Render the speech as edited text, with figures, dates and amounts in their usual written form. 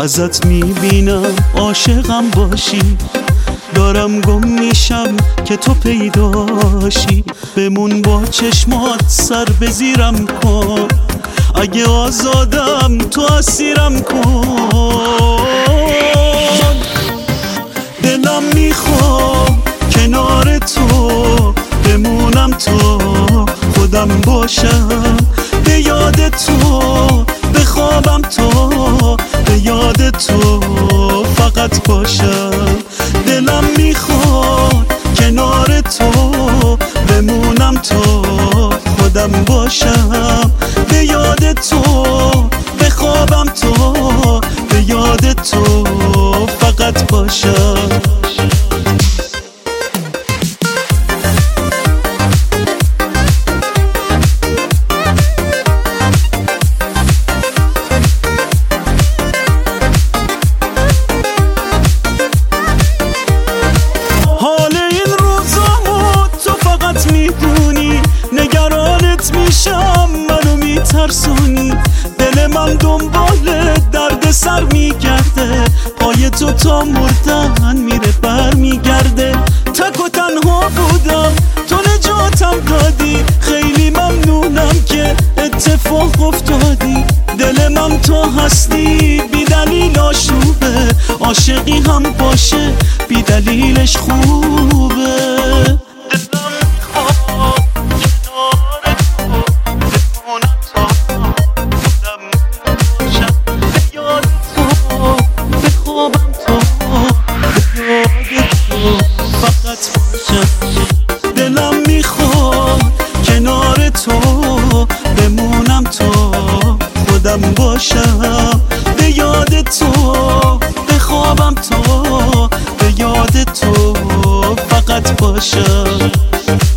ازت میبینم عاشقم باشی، دارم گم میشم که تو پیداشی. بمون با چشمات سر بزیرم کن، اگه آزادم تو اسیرم کن. دلم میخوام کنار تو بمونم تا خودم باشم، به یاد تو بخوابم تا به یاد تو فقط باشم. دلم میخواد کنار تو بمونم تا خودم باشم، به یاد تو بخوابم تا به یاد تو فقط باشم. نگرانت میشم منو میترسونی، دل من دنبال درد سر میگرده، پای تو تا مردن میره بر میگرده. تک و تنها بودم تو نجاتم دادی، خیلی ممنونم که اتفاق افتادی. دل من تو هستی بی دلیل آشوبه، عاشقی هم باشه بی دلیلش خوبه. دلم میخواد کنار تو بمونم تا خودم باشم، به یاد تو بخوابم تا به یاد تو فقط باشم.